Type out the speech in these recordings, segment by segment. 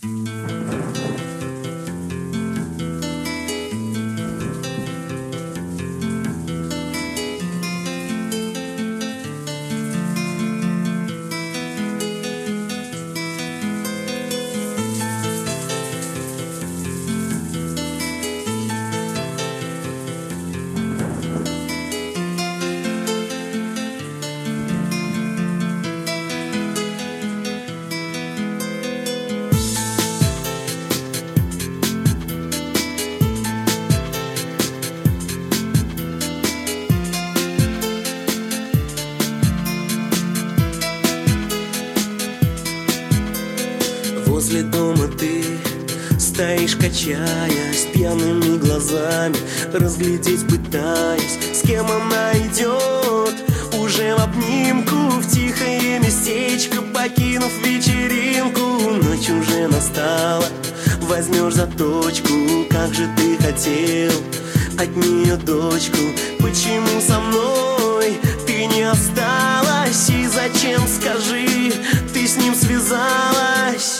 Возле дома ты стоишь, качаясь, пьяными глазами разглядеть пытаясь, с кем она идет, уже в обнимку, в тихое местечко, покинув вечеринку. Ночь уже настала, возьмешь за точку, как же ты хотел от нее дочку. Почему со мной ты не осталась, и зачем, скажи, ты с ним связалась?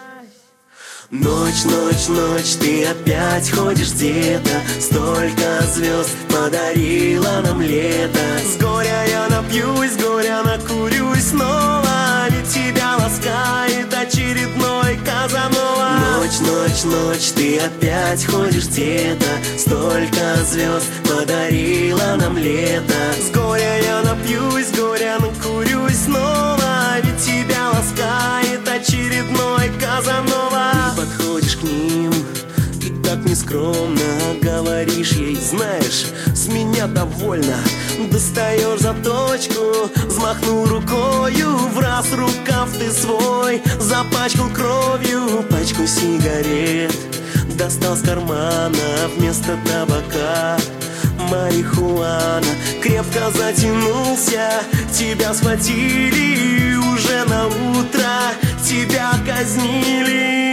Ночь, ночь, ночь, ты опять ходишь где-то, столько звезд подарила нам лето. С горя я напьюсь, с горя накурюсь снова, ведь тебя ласкает очередной Казанова. Ночь, ночь, ночь, ты опять ходишь где-то, столько звезд подарила нам лето. С горя я напьюсь, с горя накурюсь снова, ведь тебя ласкает очередной Казанова. Подходишь к ним и так нескромно говоришь ей: знаешь, с меня довольно. Достаешь за точку, взмахнул рукою, в раз рукав ты свой запачкал кровью. Пачку сигарет достал с кармана, вместо табака марихуана. Крепко затянулся, тебя схватили, и уже на утро тебя казнили.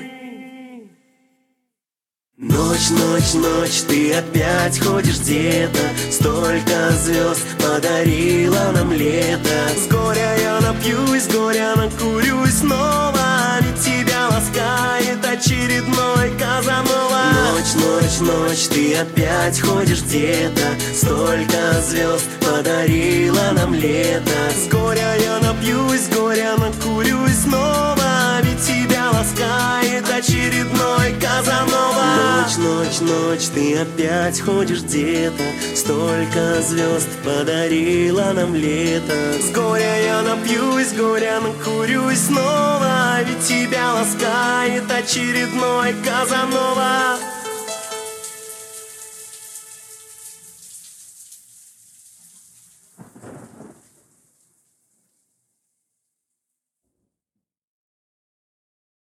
Ночь, ночь, ночь, ты опять ходишь где-то, столько звезд подарила нам лето. С горя я напьюсь, с горя накурюсь снова, ведь тебя ласкает очередной Казанова. Ночь, ночь, ночь, ты опять ходишь где-то, столько звезд подарила нам лето. С горя я напьюсь, с горя накурюсь снова, ведь тебя ласкает очередной Казанова. Ночь, ночь, ночь, ты опять ходишь где-то, столько звезд подарила нам лето. С горя я напьюсь, с горя накурюсь снова, ведь тебя ласкает очередной Казанова.